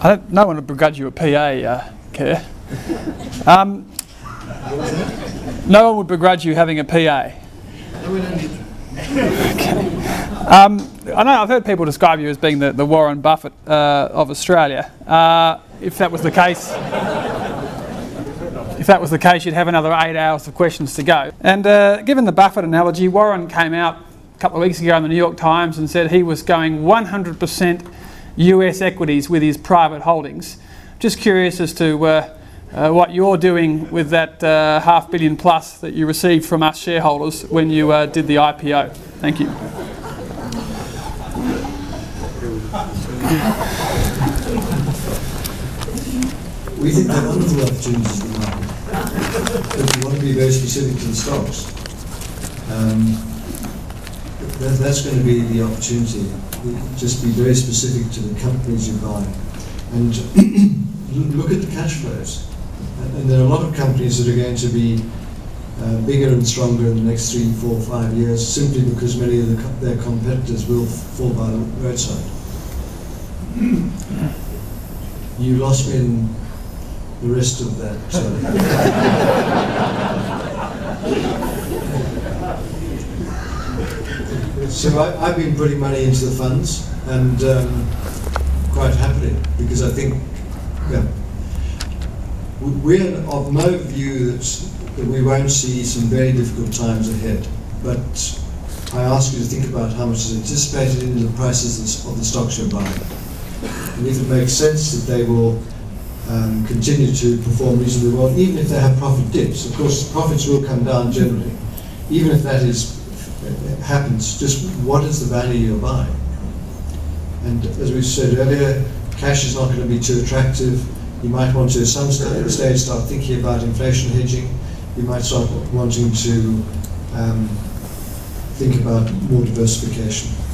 No one would begrudge you a PA, Kerr. No one would begrudge you having a PA. Okay. I know I've heard people describe you as being the Warren Buffett of Australia. If that was the case, you'd have another 8 hours of questions to go. And given the Buffett analogy, Warren came out a couple of weeks ago in the New York Times and said he was going 100% US equities with his private holdings. Just curious as to what you're doing with that $500 million plus that you received from us shareholders when you did the IPO. Thank you. We think there are wonderful opportunities in the market, but we want to be very specific to the stocks. That's going to be the opportunity. Just be very specific to the companies you buy, and look at the cash flows. And there are a lot of companies that are going to be bigger and stronger in the next 3, 4, 5 years, simply because many of their competitors will fall by the roadside. You lost me in the rest of that. So I've been putting money into the funds, and quite happily, because I think we're of no view that we won't see some very difficult times ahead. But I ask you to think about how much is anticipated in the prices of the stocks you're buying. And if it makes sense that they will continue to perform reasonably well, even if they have profit dips. Of course, profits will come down generally. Even if that happens, just what is the value you're buying? And as we said earlier, cash is not going to be too attractive. You might want to, at some stage, start thinking about inflation hedging. You might start wanting to think about more diversification.